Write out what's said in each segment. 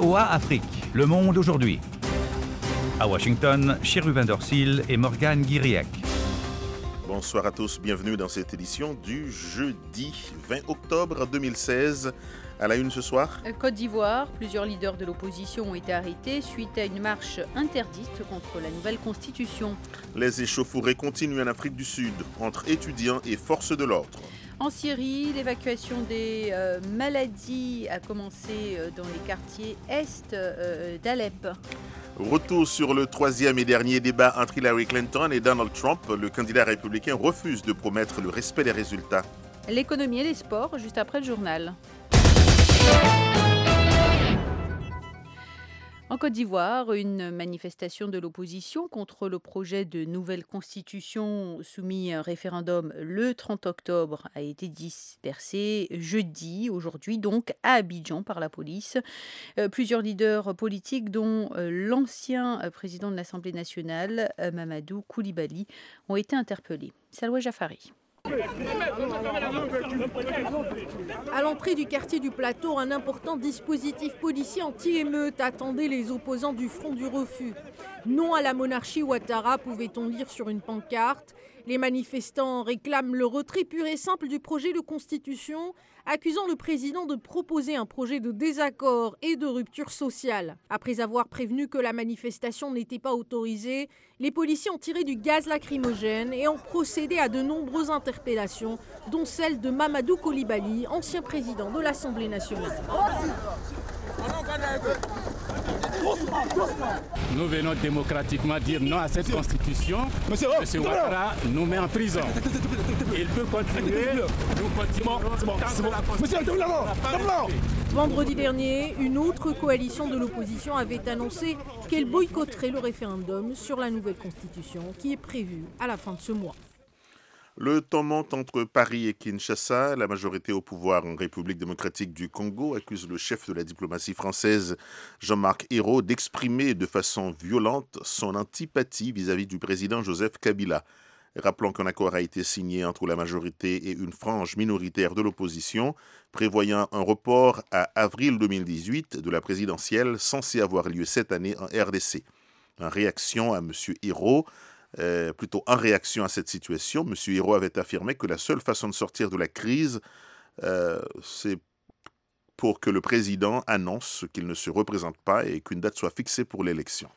VOA Afrique, Le Monde aujourd'hui. À Washington, Cherubin Dorsil et Morgane Guiriac. Bonsoir à tous, bienvenue dans cette édition du jeudi 20 octobre 2016. À la une ce soir. Côte d'Ivoire, plusieurs leaders de l'opposition ont été arrêtés suite à une marche interdite contre la nouvelle constitution. Les échauffourées continuent en Afrique du Sud, entre étudiants et forces de l'ordre. En Syrie, l'évacuation des maladies a commencé dans les quartiers est d'Alep. Retour sur le troisième et dernier débat entre Hillary Clinton et Donald Trump. Le candidat républicain refuse de promettre le respect des résultats. L'économie et les sports, juste après le journal. En Côte d'Ivoire, une manifestation de l'opposition contre le projet de nouvelle constitution soumis à un référendum le 30 octobre a été dispersée jeudi, aujourd'hui donc, à Abidjan par la police. Plusieurs leaders politiques, dont l'ancien président de l'Assemblée nationale, Mamadou Koulibaly, ont été interpellés. Salwa Jafari. À l'entrée du quartier du Plateau, un important dispositif policier anti-émeute attendait les opposants du Front du Refus. Non à la monarchie Ouattara, pouvait-on lire sur une pancarte. Les manifestants réclament le retrait pur et simple du projet de constitution, accusant le président de proposer un projet de désaccord et de rupture sociale. Après avoir prévenu que la manifestation n'était pas autorisée, les policiers ont tiré du gaz lacrymogène et ont procédé à de nombreuses interpellations, dont celle de Mamadou Koulibaly, ancien président de l'Assemblée nationale. Nous venons démocratiquement dire non à cette constitution. Monsieur Ouattara nous met en prison. Il peut continuer. Nous continuons. Vendredi dernier, une autre coalition de l'opposition avait annoncé qu'elle boycotterait le référendum sur la nouvelle constitution qui est prévu à la fin de ce mois. Le temps monte entre Paris et Kinshasa. La majorité au pouvoir en République démocratique du Congo accuse le chef de la diplomatie française, Jean-Marc Ayrault, d'exprimer de façon violente son antipathie vis-à-vis du président Joseph Kabila. Rappelons qu'un accord a été signé entre la majorité et une frange minoritaire de l'opposition, prévoyant un report à avril 2018 de la présidentielle censée avoir lieu cette année en RDC. En réaction à M. Ayrault, en réaction à cette situation, M. Ayrault avait affirmé que la seule façon de sortir de la crise, c'est pour que le président annonce qu'il ne se représente pas et qu'une date soit fixée pour l'élection.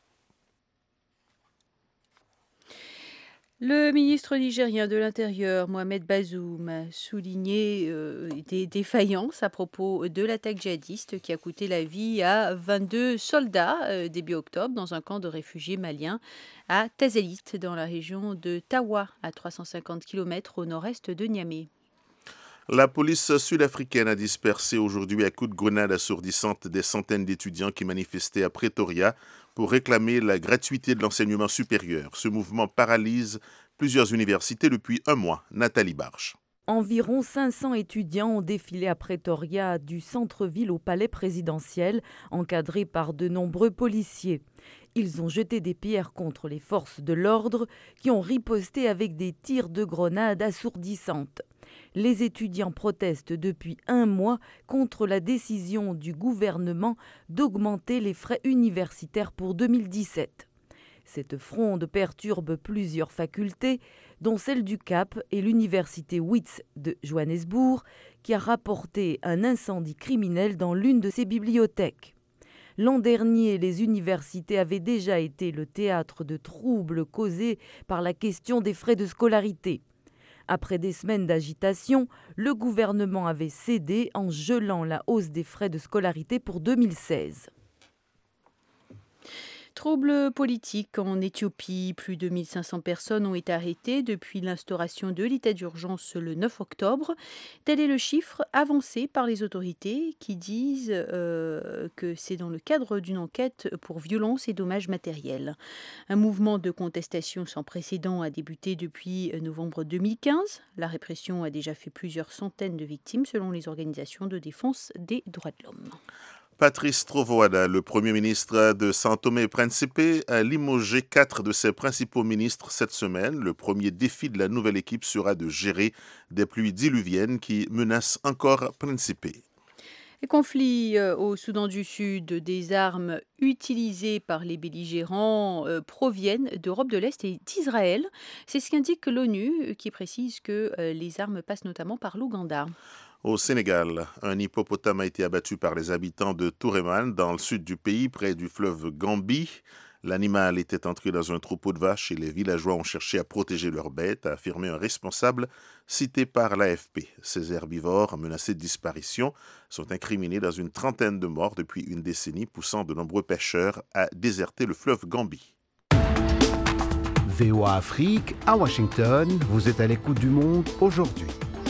Le ministre nigérien de l'Intérieur, Mohamed Bazoum, a souligné des défaillances à propos de l'attaque djihadiste qui a coûté la vie à 22 soldats début octobre dans un camp de réfugiés maliens à Tazélit, dans la région de Tawa, à 350 km au nord-est de Niamey. La police sud-africaine a dispersé aujourd'hui à coups de grenade assourdissante des centaines d'étudiants qui manifestaient à Pretoria pour réclamer la gratuité de l'enseignement supérieur. Ce mouvement paralyse plusieurs universités depuis un mois. Nathalie Barche. Environ 500 étudiants ont défilé à Pretoria du centre-ville au palais présidentiel, encadrés par de nombreux policiers. Ils ont jeté des pierres contre les forces de l'ordre qui ont riposté avec des tirs de grenades assourdissantes. Les étudiants protestent depuis un mois contre la décision du gouvernement d'augmenter les frais universitaires pour 2017. Cette fronde perturbe plusieurs facultés, dont celle du Cap et l'université Wits de Johannesburg, qui a rapporté un incendie criminel dans l'une de ses bibliothèques. L'an dernier, les universités avaient déjà été le théâtre de troubles causés par la question des frais de scolarité. Après des semaines d'agitation, le gouvernement avait cédé en gelant la hausse des frais de scolarité pour 2016. Troubles politiques en Éthiopie. Plus de 1500 personnes ont été arrêtées depuis l'instauration de l'état d'urgence le 9 octobre. Tel est le chiffre avancé par les autorités qui disent que c'est dans le cadre d'une enquête pour violence et dommages matériels. Un mouvement de contestation sans précédent a débuté depuis novembre 2015. La répression a déjà fait plusieurs centaines de victimes selon les organisations de défense des droits de l'homme. Patrice Trovoada, le Premier ministre de São Tomé et Principe, a limogé 4 de ses principaux ministres cette semaine. Le premier défi de la nouvelle équipe sera de gérer des pluies diluviennes qui menacent encore Principe. Les conflits au Soudan du Sud, des armes utilisées par les belligérants proviennent d'Europe de l'Est et d'Israël. C'est ce qu'indique l'ONU, qui précise que les armes passent notamment par l'Ouganda. Au Sénégal, un hippopotame a été abattu par les habitants de Touréman, dans le sud du pays, près du fleuve Gambie. L'animal était entré dans un troupeau de vaches et les villageois ont cherché à protéger leurs bêtes, a affirmé un responsable cité par l'AFP. Ces herbivores, menacés de disparition, sont incriminés dans une trentaine de morts depuis une décennie, poussant de nombreux pêcheurs à déserter le fleuve Gambie. VOA Afrique, à Washington, vous êtes à l'écoute du monde aujourd'hui.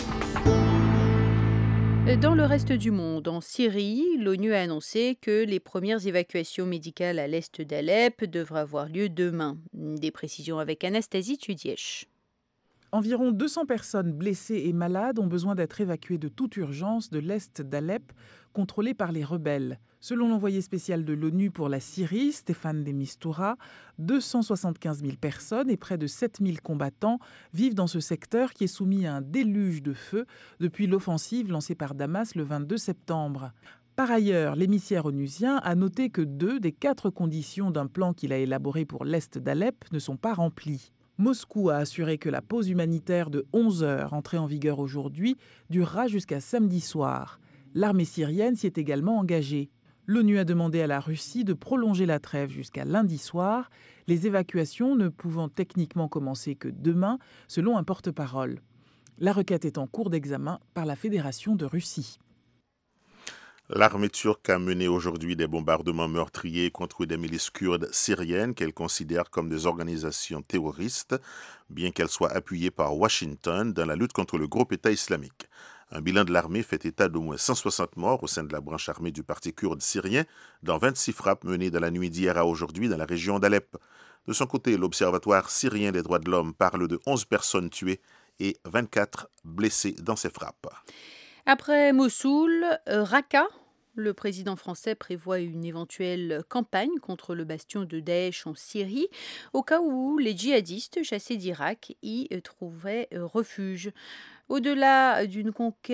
Dans le reste du monde, en Syrie, l'ONU a annoncé que les premières évacuations médicales à l'est d'Alep devraient avoir lieu demain. Des précisions avec Anastasie Tudièche. Environ 200 personnes blessées et malades ont besoin d'être évacuées de toute urgence de l'est d'Alep, contrôlé par les rebelles. Selon l'envoyé spécial de l'ONU pour la Syrie, Stéphane de Mistura, 275 000 personnes et près de 7 000 combattants vivent dans ce secteur qui est soumis à un déluge de feu depuis l'offensive lancée par Damas le 22 septembre. Par ailleurs, l'émissaire onusien a noté que 2 des 4 conditions d'un plan qu'il a élaboré pour l'est d'Alep ne sont pas remplies. Moscou a assuré que la pause humanitaire de 11 heures, entrée en vigueur aujourd'hui, durera jusqu'à samedi soir. L'armée syrienne s'y est également engagée. L'ONU a demandé à la Russie de prolonger la trêve jusqu'à lundi soir, les évacuations ne pouvant techniquement commencer que demain, selon un porte-parole. La requête est en cours d'examen par la Fédération de Russie. L'armée turque a mené aujourd'hui des bombardements meurtriers contre des milices kurdes syriennes qu'elle considère comme des organisations terroristes, bien qu'elles soient appuyées par Washington dans la lutte contre le groupe État islamique. Un bilan de l'armée fait état d'au moins 160 morts au sein de la branche armée du parti kurde syrien, dans 26 frappes menées dans la nuit d'hier à aujourd'hui dans la région d'Alep. De son côté, l'Observatoire syrien des droits de l'homme parle de 11 personnes tuées et 24 blessées dans ces frappes. Après Mossoul, Raqqa, le président français prévoit une éventuelle campagne contre le bastion de Daesh en Syrie, au cas où les djihadistes chassés d'Irak y trouveraient refuge. Au-delà d'une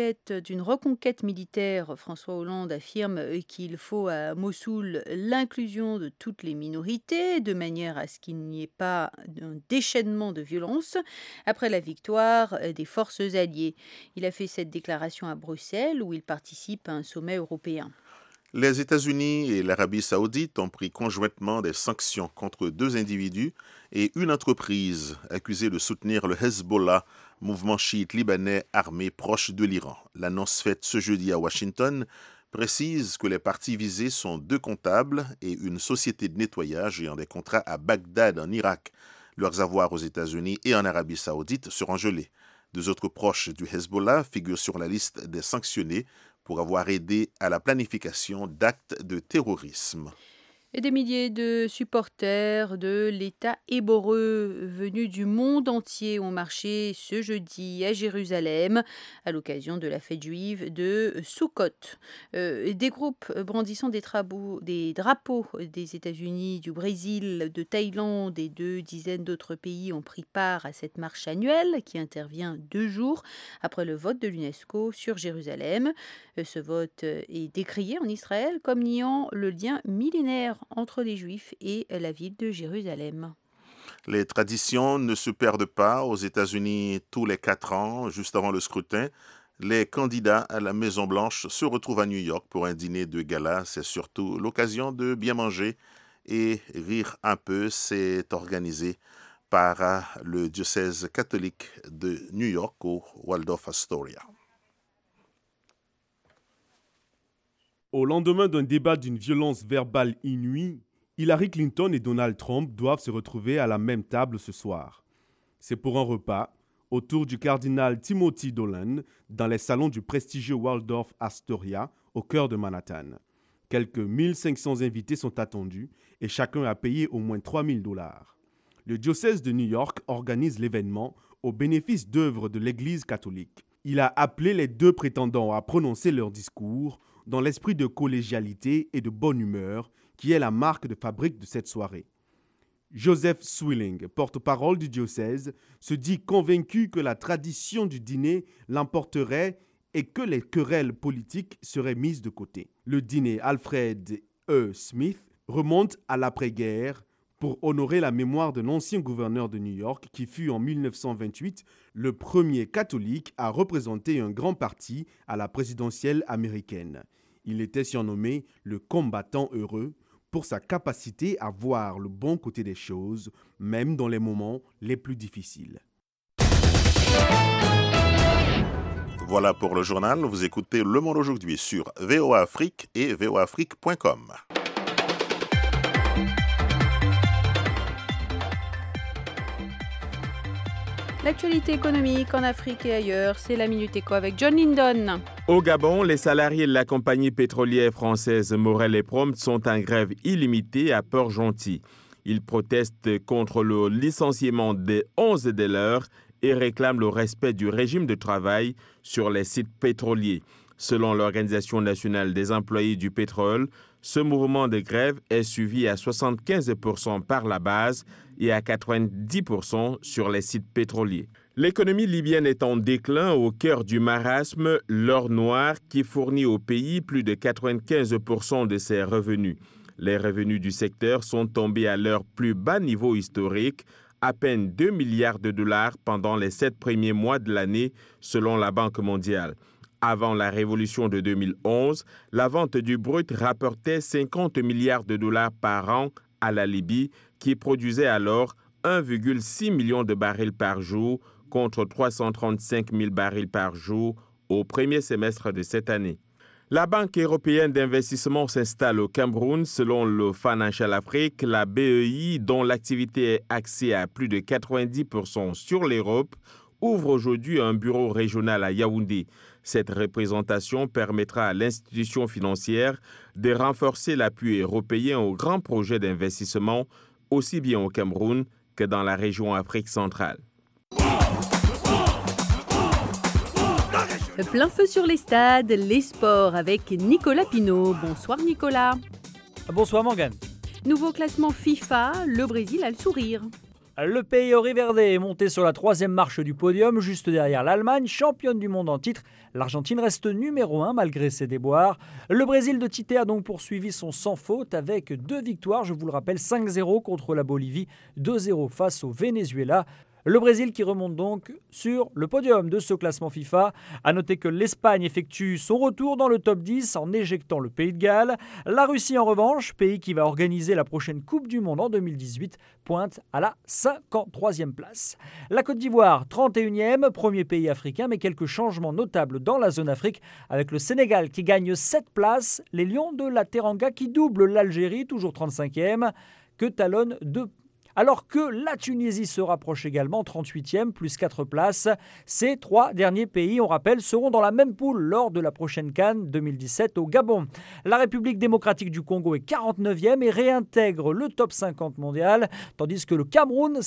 reconquête militaire, François Hollande affirme qu'il faut à Mossoul l'inclusion de toutes les minorités, de manière à ce qu'il n'y ait pas un déchaînement de violence après la victoire des forces alliées. Il a fait cette déclaration à Bruxelles, où il participe à un sommet européen. Les États-Unis et l'Arabie saoudite ont pris conjointement des sanctions contre 2 individus et une entreprise accusée de soutenir le Hezbollah, mouvement chiite libanais armé proche de l'Iran. L'annonce faite ce jeudi à Washington précise que les parties visées sont 2 comptables et une société de nettoyage ayant des contrats à Bagdad en Irak. Leurs avoirs aux États-Unis et en Arabie saoudite seront gelés. 2 autres proches du Hezbollah figurent sur la liste des sanctionnés pour avoir aidé à la planification d'actes de terrorisme. Et des milliers de supporters de l'État hébreu venus du monde entier ont marché ce jeudi à Jérusalem à l'occasion de la fête juive de Sukkot. Des groupes brandissant des drapeaux des États-Unis, du Brésil, de Thaïlande et de dizaines d'autres pays ont pris part à cette marche annuelle qui intervient 2 jours après le vote de l'UNESCO sur Jérusalem. Ce vote est décrié en Israël comme niant le lien millénaire entre les Juifs et la ville de Jérusalem. Les traditions ne se perdent pas. Aux États-Unis, tous les 4 ans, juste avant le scrutin, les candidats à la Maison-Blanche se retrouvent à New York pour un dîner de gala. C'est surtout l'occasion de bien manger et rire un peu. C'est organisé par le diocèse catholique de New York au Waldorf Astoria. Au lendemain d'un débat d'une violence verbale inouïe, Hillary Clinton et Donald Trump doivent se retrouver à la même table ce soir. C'est pour un repas autour du cardinal Timothy Dolan dans les salons du prestigieux Waldorf Astoria au cœur de Manhattan. Quelques 1500 invités sont attendus et chacun a payé au moins $3,000. Le diocèse de New York organise l'événement au bénéfice d'œuvres de l'Église catholique. Il a appelé les 2 prétendants à prononcer leur discours dans l'esprit de collégialité et de bonne humeur qui est la marque de fabrique de cette soirée. Joseph Swilling, porte-parole du diocèse, se dit convaincu que la tradition du dîner l'emporterait et que les querelles politiques seraient mises de côté. Le dîner Alfred E. Smith remonte à l'après-guerre pour honorer la mémoire d'un ancien gouverneur de New York qui fut en 1928 le premier catholique à représenter un grand parti à la présidentielle américaine. Il était surnommé le combattant heureux pour sa capacité à voir le bon côté des choses, même dans les moments les plus difficiles. Voilà pour le journal. Vous écoutez Le Monde aujourd'hui sur VOA Afrique et voaafrique.com. L'actualité économique en Afrique et ailleurs, c'est la Minute Éco avec John Lindon. Au Gabon, les salariés de la compagnie pétrolière française Morel et Prompt sont en grève illimitée à Port-Gentil. Ils protestent contre le licenciement des 11 de leurs et réclament le respect du régime de travail sur les sites pétroliers. Selon l'Organisation nationale des employés du pétrole, ce mouvement de grève est suivi à 75% par la base et à 90% sur les sites pétroliers. L'économie libyenne est en déclin au cœur du marasme, l'or noir qui fournit au pays plus de 95% de ses revenus. Les revenus du secteur sont tombés à leur plus bas niveau historique, à peine 2 milliards de dollars pendant les 7 premiers mois de l'année, selon la Banque mondiale. Avant la révolution de 2011, la vente du brut rapportait 50 milliards de dollars par an à la Libye, qui produisait alors 1,6 million de barils par jour contre 335 000 barils par jour au premier semestre de cette année. La Banque européenne d'investissement s'installe au Cameroun. Selon le Financial Afrique, la BEI, dont l'activité est axée à plus de 90% sur l'Europe, ouvre aujourd'hui un bureau régional à Yaoundé. Cette représentation permettra à l'institution financière de renforcer l'appui européen aux grands projets d'investissement, aussi bien au Cameroun que dans la région Afrique centrale. Plein feu sur les stades, les sports avec Nicolas Pinault. Bonsoir Nicolas. Bonsoir Morgane. Nouveau classement FIFA, le Brésil a le sourire. Le pays Riverde est monté sur la 3e marche du podium, juste derrière l'Allemagne, championne du monde en titre. L'Argentine reste numéro 1 malgré ses déboires. Le Brésil de Tite a donc poursuivi son sans faute avec 2 victoires, je vous le rappelle, 5-0 contre la Bolivie, 2-0 face au Venezuela. Le Brésil qui remonte donc sur le podium de ce classement FIFA. A noter que l'Espagne effectue son retour dans le top 10 en éjectant le Pays de Galles. La Russie en revanche, pays qui va organiser la prochaine Coupe du Monde en 2018, pointe à la 53e place. La Côte d'Ivoire, 31e, premier pays africain, mais quelques changements notables dans la zone Afrique avec le Sénégal qui gagne 7 places, les Lions de la Teranga qui doublent l'Algérie, toujours 35e, que talonnent 2. Alors que la Tunisie se rapproche également, 38e, plus 4 places. Ces 3 derniers pays, on rappelle, seront dans la même poule lors de la prochaine CAN 2017 au Gabon. La République démocratique du Congo est 49e et réintègre le top 50 mondial, tandis que le Cameroun,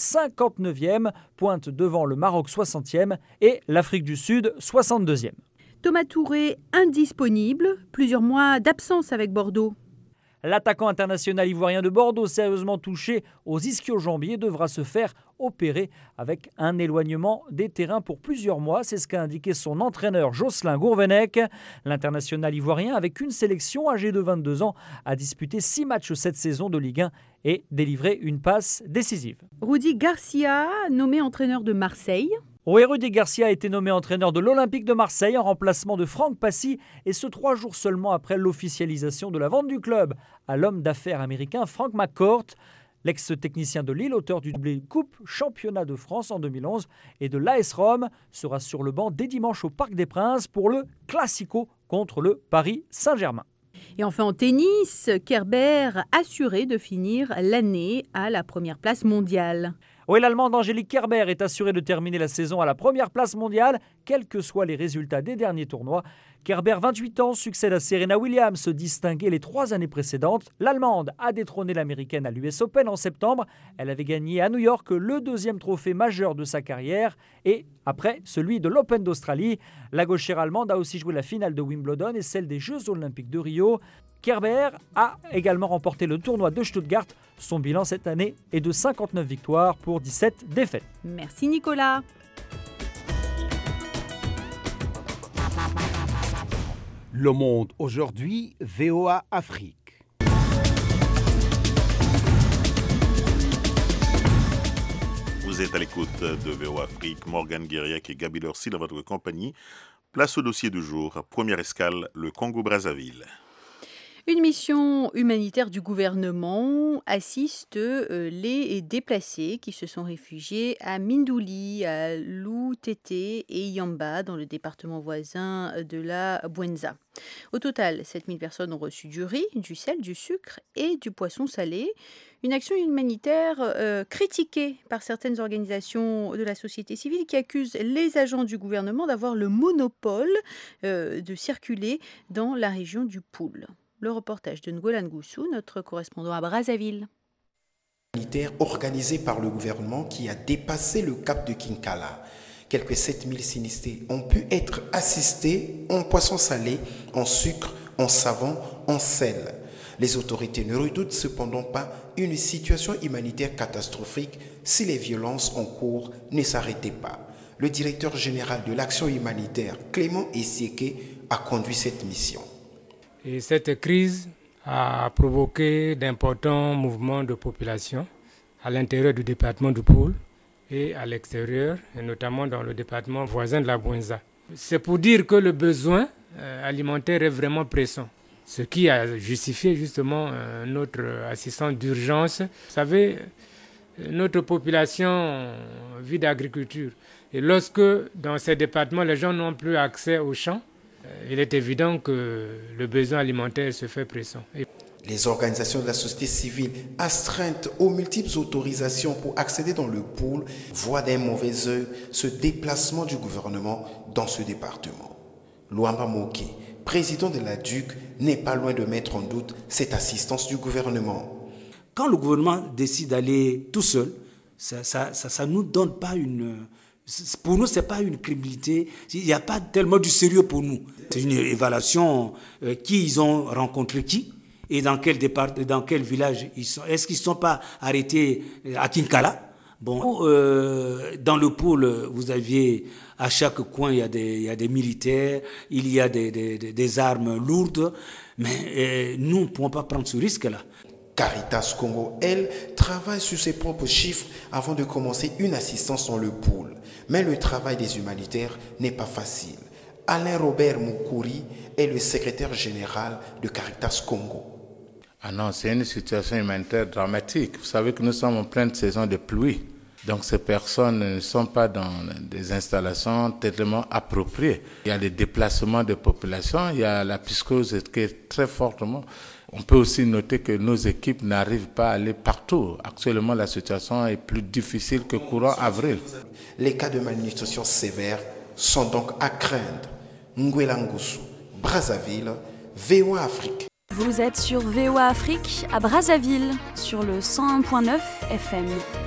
59e, pointe devant le Maroc 60e et l'Afrique du Sud 62e. Thomas Touré, indisponible, plusieurs mois d'absence avec Bordeaux. L'attaquant international ivoirien de Bordeaux, sérieusement touché aux ischio-jambiers, devra se faire opérer avec un éloignement des terrains pour plusieurs mois. C'est ce qu'a indiqué son entraîneur Jocelyn Gourvenec. L'international ivoirien, avec une sélection âgée de 22 ans, a disputé 6 matchs cette saison de Ligue 1 et délivré une passe décisive. Rudy Garcia, nommé entraîneur de Marseille. Oui, Rudy Garcia a été nommé entraîneur de l'Olympique de Marseille en remplacement de Franck Passy, et ce 3 jours seulement après l'officialisation de la vente du club à l'homme d'affaires américain Frank McCourt. L'ex-technicien de Lille, auteur du doublé Coupe Championnat de France en 2011 et de l'AS Rome, sera sur le banc dès dimanche au Parc des Princes pour le Classico contre le Paris Saint-Germain. Et enfin en tennis, Kerber assuré de finir l'année à la première place mondiale. Oui, l'Allemande Angélique Kerber est assurée de terminer la saison à la première place mondiale, quels que soient les résultats des derniers tournois. Kerber, 28 ans, succède à Serena Williams, distinguée les 3 années précédentes. L'Allemande a détrôné l'Américaine à l'US Open en septembre. Elle avait gagné à New York le 2e trophée majeur de sa carrière et après celui de l'Open d'Australie. La gauchère allemande a aussi joué la finale de Wimbledon et celle des Jeux Olympiques de Rio. Kerber a également remporté le tournoi de Stuttgart. Son bilan cette année est de 59 victoires pour 17 défaites. Merci Nicolas. Le Monde aujourd'hui, VOA Afrique. Vous êtes à l'écoute de VOA Afrique, Morgane Guériac et Gaby Dorcy dans votre compagnie. Place au dossier du jour. Première escale, le Congo-Brazzaville. Une mission humanitaire du gouvernement assiste les déplacés qui se sont réfugiés à Mindouli, à Loutete et Yamba, dans le département voisin de la Bwenza. Au total, 7000 personnes ont reçu du riz, du sel, du sucre et du poisson salé. Une action humanitaire critiquée par certaines organisations de la société civile qui accusent les agents du gouvernement d'avoir le monopole de circuler dans la région du Poul. Le reportage de Ngolan Goussou, notre correspondant à Brazzaville. Humanitaire organisé par le gouvernement qui a dépassé le cap de Kinkala. Quelques 7000 sinistrés ont pu être assistés en poisson salé, en sucre, en savon, en sel. Les autorités ne redoutent cependant pas une situation humanitaire catastrophique si les violences en cours ne s'arrêtaient pas. Le directeur général de l'action humanitaire, Clément Essieke, a conduit cette mission. Et cette crise a provoqué d'importants mouvements de population à l'intérieur du département du Poul et à l'extérieur, et notamment dans le département voisin de la Bwenza. C'est pour dire que le besoin alimentaire est vraiment pressant, ce qui a justifié justement notre assistance d'urgence. Vous savez, notre population vit d'agriculture. Et lorsque dans ces départements, les gens n'ont plus accès aux champs, il est évident que le besoin alimentaire se fait pressant. Les organisations de la société civile, astreintes aux multiples autorisations pour accéder dans le Poul, voient d'un mauvais œil ce déplacement du gouvernement dans ce département. Luamba Moké, président de la DUC, n'est pas loin de mettre en doute cette assistance du gouvernement. Quand le gouvernement décide d'aller tout seul, ça nous donne pas une... Pour nous, ce n'est pas une crédibilité, il n'y a pas tellement du sérieux pour nous. C'est une évaluation, qui ils ont rencontré qui et dans quel département, dans quel village ils sont. Est-ce qu'ils ne sont pas arrêtés à Kinkala? Bon, dans le pôle, vous aviez à chaque coin, il y a des militaires, il y a des armes lourdes, mais nous ne pouvons pas prendre ce risque-là. Caritas Congo, elle, travaille sur ses propres chiffres avant de commencer une assistance dans le Poul. Mais le travail des humanitaires n'est pas facile. Alain Robert Moukouri est le secrétaire général de Caritas Congo. Ah non, c'est une situation humanitaire dramatique. Vous savez que nous sommes en pleine saison de pluie. Donc ces personnes ne sont pas dans des installations tellement appropriées. Il y a des déplacements de population, il y a la psychose qui est très fortement. On peut aussi noter que nos équipes n'arrivent pas à aller partout. Actuellement, la situation est plus difficile que courant avril. Les cas de malnutrition sévère sont donc à craindre. Ngolan Goussou, Brazzaville, VOA Afrique. Vous êtes sur VOA Afrique à Brazzaville, sur le 101.9 FM.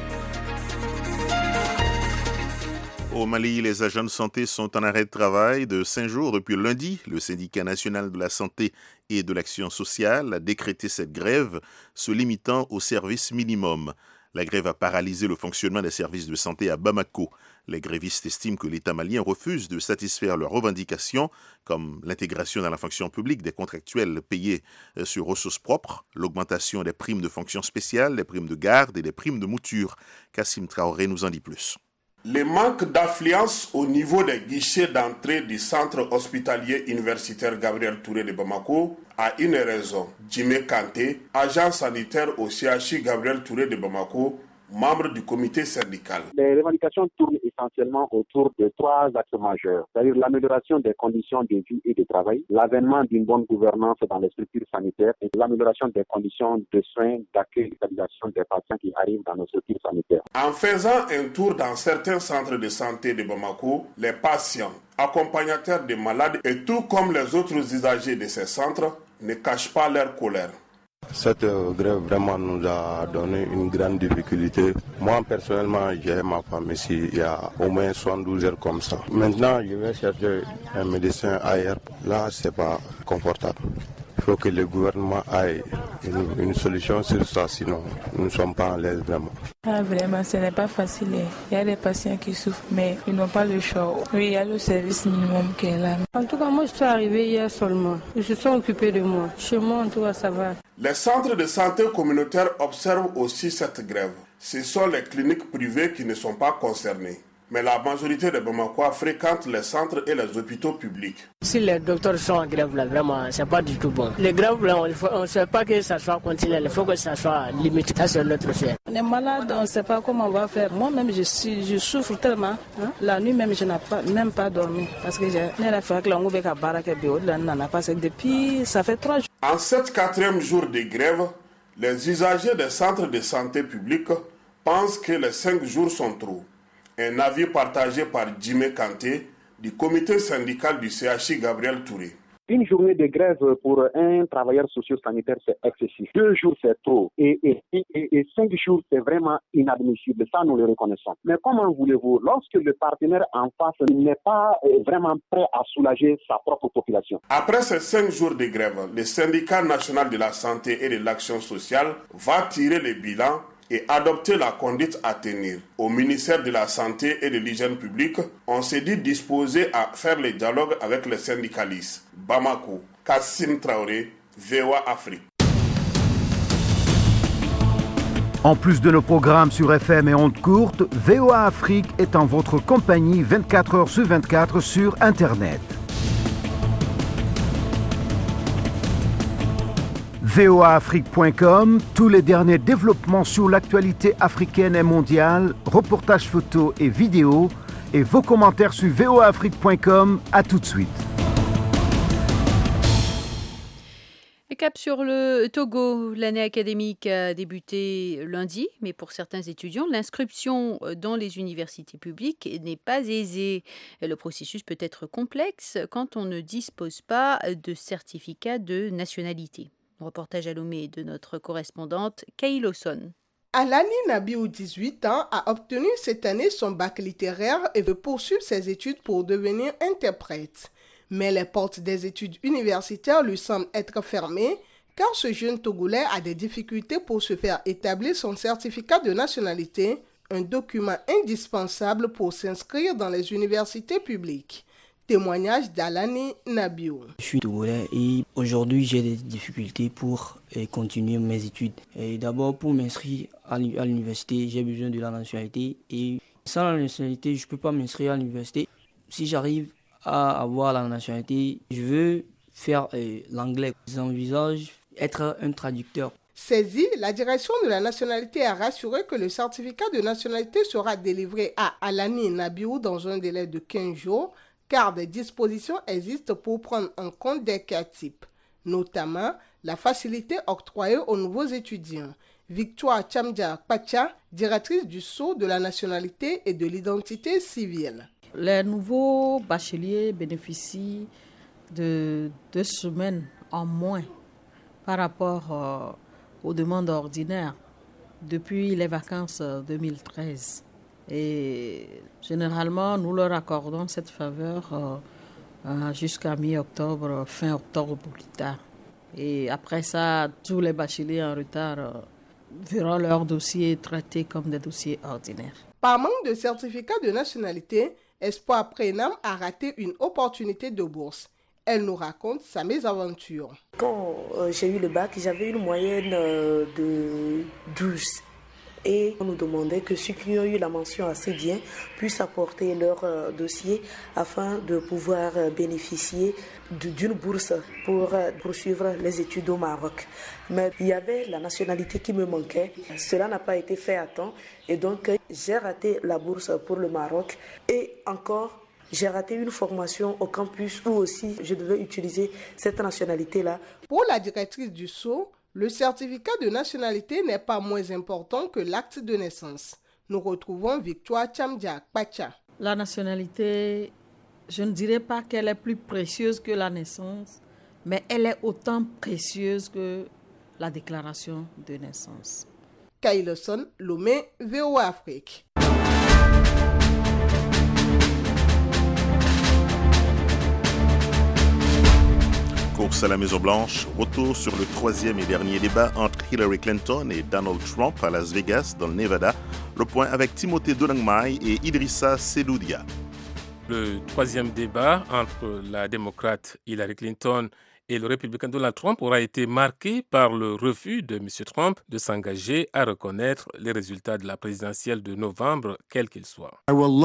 Au Mali, les agents de santé sont en arrêt de travail de 5 jours depuis lundi. Le syndicat national de la santé et de l'action sociale a décrété cette grève, se limitant au service minimum. La grève a paralysé le fonctionnement des services de santé à Bamako. Les grévistes estiment que l'État malien refuse de satisfaire leurs revendications, comme l'intégration dans la fonction publique des contractuels payés sur ressources propres, l'augmentation des primes de fonction spéciale, des primes de garde et des primes de mouture. Kassim Traoré nous en dit plus. Le manque d'affluence au niveau des guichets d'entrée du centre hospitalier universitaire Gabriel Touré de Bamako a une raison. Jimé Kanté, agent sanitaire au CHU Gabriel Touré de Bamako, membre du comité syndical. Les revendications tournent essentiellement autour de 3 axes majeurs, c'est-à-dire l'amélioration des conditions de vie et de travail, l'avènement d'une bonne gouvernance dans les structures sanitaires et l'amélioration des conditions de soins, d'accueil et d'hospitalisation des patients qui arrivent dans nos structures sanitaires. En faisant un tour dans certains centres de santé de Bamako, les patients, accompagnateurs des malades et tout comme les autres usagers de ces centres ne cachent pas leur colère. Cette grève vraiment nous a donné une grande difficulté. Moi personnellement, j'ai ma femme ici, il y a au moins 72 heures comme ça. Maintenant, je vais chercher un médecin ailleurs. Là, c'est pas confortable. Il faut que le gouvernement aille une solution sur ça, sinon nous ne sommes pas en l'aise vraiment. Vraiment, ce n'est pas facile. Il y a des patients qui souffrent, mais ils n'ont pas le choix. Oui, il y a le service minimum qui est là. En tout cas, moi, je suis arrivée hier seulement. Ils se sont occupés de moi. Chez moi, en tout cas, ça va. Les centres de santé communautaires observent aussi cette grève. Ce sont les cliniques privées qui ne sont pas concernées. Mais la majorité des Bamakois fréquentent les centres et les hôpitaux publics. Si les docteurs sont en grève, là, vraiment, c'est pas du tout bon. Les grèves, là, on ne sait pas que ça soit continuel, il faut que ça soit limité. Ça, c'est notre fait. On est malade, on ne sait pas comment on va faire. Moi-même, je souffre tellement. La nuit, même, je n'ai même pas dormi. Parce que depuis, ça fait 3 jours. En cette 4e jour de grève, les usagers des centres de santé publics pensent que les 5 jours sont trop. Un avis partagé par Jimé Kanté du comité syndical du CHI Gabriel Touré. Une journée de grève pour un travailleur socio-sanitaire, c'est excessif. 2 jours, c'est trop. Et 5 jours, c'est vraiment inadmissible. Ça, nous le reconnaissons. Mais comment voulez-vous, lorsque le partenaire en face n'est pas vraiment prêt à soulager sa propre population? Après ces 5 jours de grève, le syndicat national de la santé et de l'action sociale va tirer le bilan et adopter la conduite à tenir. Au ministère de la Santé et de l'Hygiène publique, on s'est dit disposé à faire le dialogue avec les syndicalistes. Bamako, Kassim Traoré, VOA Afrique. En plus de nos programmes sur FM et ondes courtes, VOA Afrique est en votre compagnie 24 heures sur 24 sur Internet. voaafrique.com, tous les derniers développements sur l'actualité africaine et mondiale, reportages photos et vidéos, et vos commentaires sur voaafrique.com. À tout de suite. Et cap sur le Togo, l'année académique a débuté lundi, mais pour certains étudiants, l'inscription dans les universités publiques n'est pas aisée. Le processus peut être complexe quand on ne dispose pas de certificat de nationalité. Reportage à Lomé de notre correspondante Kay Lawson. Alani Nabiou, 18 ans, a obtenu cette année son bac littéraire et veut poursuivre ses études pour devenir interprète. Mais les portes des études universitaires lui semblent être fermées car ce jeune Togolais a des difficultés pour se faire établir son certificat de nationalité, un document indispensable pour s'inscrire dans les universités publiques. Témoignage d'Alani Nabiou. Je suis togolais et aujourd'hui j'ai des difficultés pour continuer mes études. D'abord pour m'inscrire à l'université, j'ai besoin de la nationalité et sans la nationalité, je ne peux pas m'inscrire à l'université. Si j'arrive à avoir la nationalité, je veux faire l'anglais. J'envisage être un traducteur. Saisie, la direction de la nationalité a rassuré que le certificat de nationalité sera délivré à Alani Nabiou dans un délai de 15 jours. Car des dispositions existent pour prendre en compte des cas types, notamment la facilité octroyée aux nouveaux étudiants. Victoire Chamdia Pacha, directrice du Sceau de la nationalité et de l'identité civile. Les nouveaux bacheliers bénéficient de 2 semaines en moins par rapport aux demandes ordinaires depuis les vacances 2013. Et généralement, nous leur accordons cette faveur jusqu'à mi-octobre, fin octobre plus tard. Et après ça, tous les bacheliers en retard verront leur dossier traité comme des dossiers ordinaires. Par manque de certificat de nationalité, Espoir Prénam a raté une opportunité de bourse. Elle nous raconte sa mésaventure. Quand j'ai eu le bac, j'avais une moyenne de 12. Et on nous demandait que ceux qui ont eu la mention assez bien puissent apporter leur dossier afin de pouvoir bénéficier d'une bourse pour poursuivre les études au Maroc. Mais il y avait la nationalité qui me manquait. Cela n'a pas été fait à temps et donc j'ai raté la bourse pour le Maroc et encore j'ai raté une formation au campus où aussi je devais utiliser cette nationalité-là. Pour la directrice du Sceau, le certificat de nationalité n'est pas moins important que l'acte de naissance. Nous retrouvons Victoire Chamdia Pacha. La nationalité, je ne dirais pas qu'elle est plus précieuse que la naissance, mais elle est autant précieuse que la déclaration de naissance. Kay Lawson, Lomé, VOA Afrique. Course à la Maison-Blanche, retour sur le troisième et dernier débat entre Hillary Clinton et Donald Trump à Las Vegas, dans le Nevada. Le point avec Timothée Dolangmai et Idrissa Seloudia. Le troisième débat entre la démocrate Hillary Clinton et le républicain Donald Trump aura été marqué par le refus de M. Trump de s'engager à reconnaître les résultats de la présidentielle de novembre, quels qu'ils soient.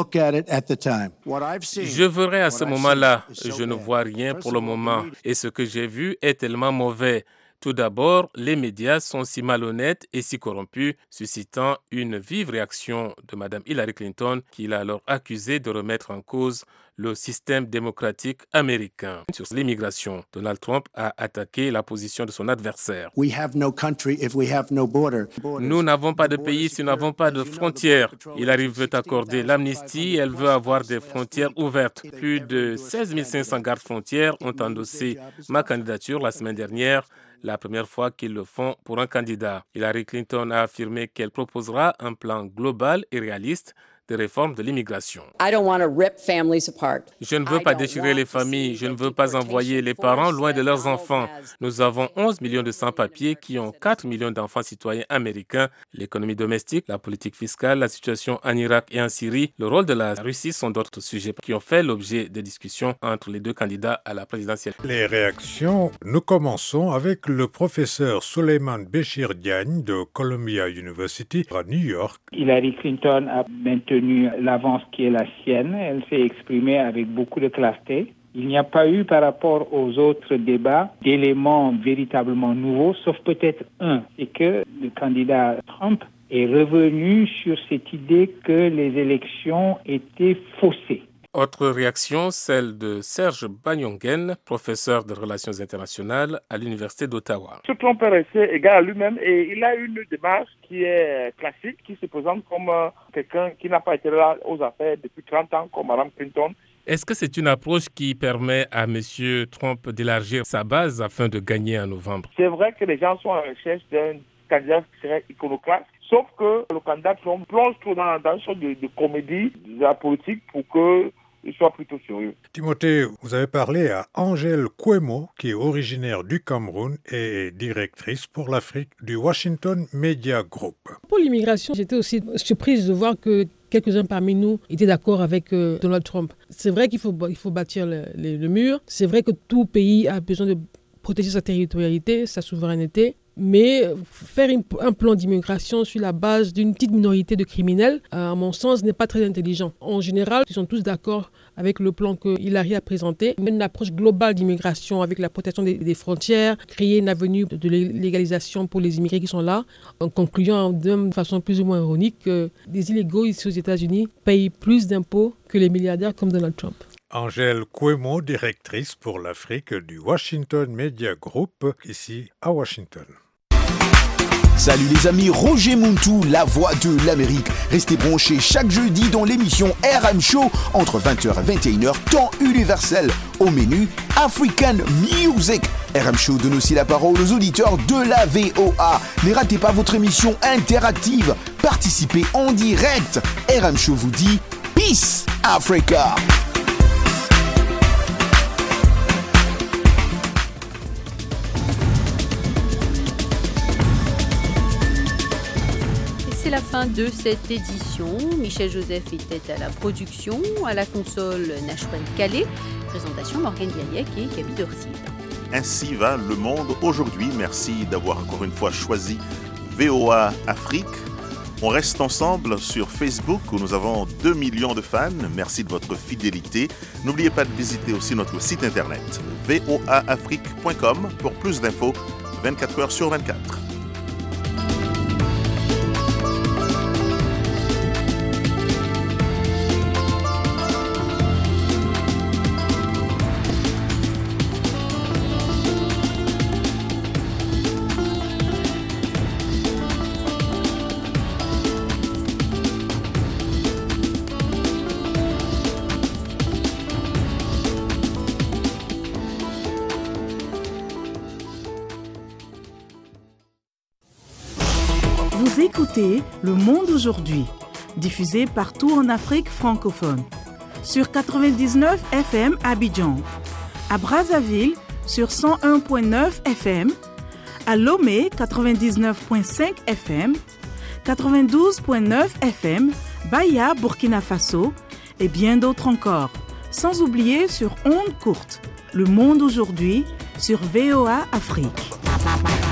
Je verrai à ce moment-là. Je ne vois rien pour le moment. Et ce que j'ai vu est tellement mauvais. Tout d'abord, les médias sont si malhonnêtes et si corrompus, suscitant une vive réaction de Mme Hillary Clinton, qui l'a alors accusée de remettre en cause le système démocratique américain. Sur l'immigration, Donald Trump a attaqué la position de son adversaire. Nous n'avons pas de pays si nous n'avons pas de frontières. Hillary veut accorder l'amnistie, elle veut avoir des frontières ouvertes. Plus de 16 500 gardes-frontières ont endossé ma candidature la semaine dernière, la première fois qu'ils le font pour un candidat. Hillary Clinton a affirmé qu'elle proposera un plan global et réaliste de réforme de l'immigration. Je ne veux pas déchirer les familles, je ne veux pas envoyer les parents loin de leurs enfants. Nous avons 11 millions de sans-papiers qui ont 4 millions d'enfants citoyens américains. L'économie domestique, la politique fiscale, la situation en Irak et en Syrie, le rôle de la Russie sont d'autres sujets qui ont fait l'objet de discussions entre les deux candidats à la présidentielle. Les réactions, nous commençons avec le professeur Souleymane Béchir Diagne de Columbia University à New York. Hillary Clinton a maintenu l'avance qui est la sienne. Elle s'est exprimée avec beaucoup de clarté. Il n'y a pas eu par rapport aux autres débats d'éléments véritablement nouveaux, sauf peut-être un, c'est que le candidat Trump est revenu sur cette idée que les élections étaient faussées. Autre réaction, celle de Serge Bagnongen, professeur de relations internationales à l'Université d'Ottawa. M. Trump est resté égal à lui-même et il a une démarche qui est classique, qui se présente comme quelqu'un qui n'a pas été là aux affaires depuis 30 ans, comme Mme Clinton. Est-ce que c'est une approche qui permet à M. Trump d'élargir sa base afin de gagner en novembre? C'est vrai que les gens sont à la recherche d'un candidat qui serait iconoclaste, sauf que le candidat Trump plonge trop dans une sorte de comédie de la politique pour qu'il soit plutôt sérieux. Timothée, vous avez parlé à Angèle Kouemo, qui est originaire du Cameroun et directrice pour l'Afrique du Washington Media Group. Pour l'immigration, j'étais aussi surprise de voir que quelques-uns parmi nous étaient d'accord avec Donald Trump. C'est vrai qu'il faut bâtir le mur. C'est vrai que tout pays a besoin de protéger sa territorialité, sa souveraineté. Mais faire un plan d'immigration sur la base d'une petite minorité de criminels, à mon sens, n'est pas très intelligent. En général, ils sont tous d'accord avec le plan que Hillary a présenté. Une approche globale d'immigration avec la protection des frontières, créer une avenue de légalisation pour les immigrés qui sont là, en concluant de façon plus ou moins ironique que des illégaux ici aux États-Unis payent plus d'impôts que les milliardaires comme Donald Trump. Angèle Kouemo, directrice pour l'Afrique du Washington Media Group, ici à Washington. Salut les amis, Roger Muntu, la voix de l'Amérique. Restez branchés chaque jeudi dans l'émission RM Show entre 20h et 21h, temps universel. Au menu, African Music. RM Show donne aussi la parole aux auditeurs de la VOA. Ne ratez pas votre émission interactive. Participez en direct. RM Show vous dit Peace Africa. C'est la fin de cette édition. Michel Joseph était à la production, à la console Nashwan Calais, présentation Morgane Diayek et Camille Dorcil. Ainsi va le monde aujourd'hui. Merci d'avoir encore une fois choisi VOA Afrique. On reste ensemble sur Facebook où nous avons 2 millions de fans. Merci de votre fidélité. N'oubliez pas de visiter aussi notre site internet voaafrique.com pour plus d'infos 24 heures sur 24. Vous écoutez Le Monde aujourd'hui, diffusé partout en Afrique francophone. Sur 99 FM Abidjan, à Brazzaville, sur 101.9 FM, à Lomé 99.5 FM, 92.9 FM, Bahia, Burkina Faso et bien d'autres encore. Sans oublier sur ondes courtes, Le Monde aujourd'hui sur VOA Afrique.